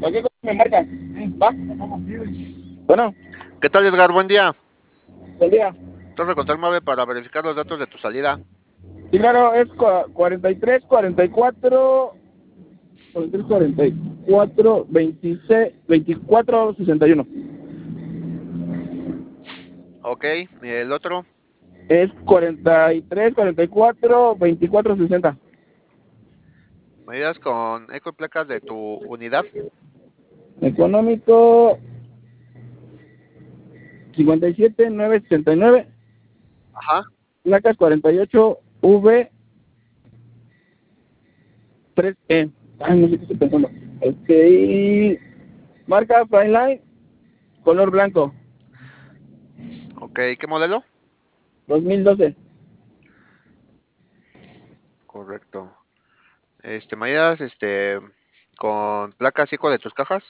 Cualquier cosa me marcas. ¿Va? Bueno, ¿Qué tal, Edgar? Buen día. buen día. Torre Control Mave para verificar los datos de tu salida. Sí, claro, es 43, 44, 43, 44, 26, 24, 61. Ok, ¿y el otro? Es 43, 44, 24, 60. Medidas con eco y placas de tu unidad. Económico 57, 969. Ajá, Placas 48, V, 3E. Ay, no sé qué estoy pensando. Ok. Marca Fineline, color blanco, ok, ¿qué modelo? 2012. Correcto. Medidas, con placas eco de tus cajas.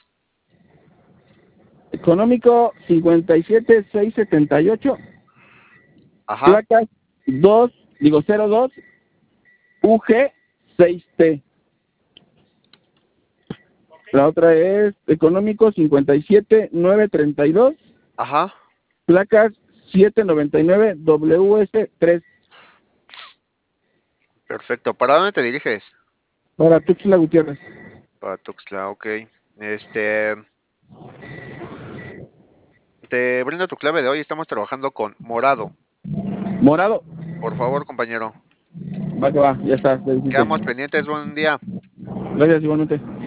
Económico 57, 678. Ajá, Placas 2, digo 02, UG 6T. La otra es económico 57, 932. ajá, Placas 799, WS3. perfecto. ¿Para dónde te diriges? Para Tuxtla Gutiérrez. Para Tuxtla, ok. Este, Te brindo tu clave de hoy. Estamos trabajando con morado. Morado. Por favor, compañero. Va que va, ya está. Quedamos pendientes. Buen día. Gracias igualmente.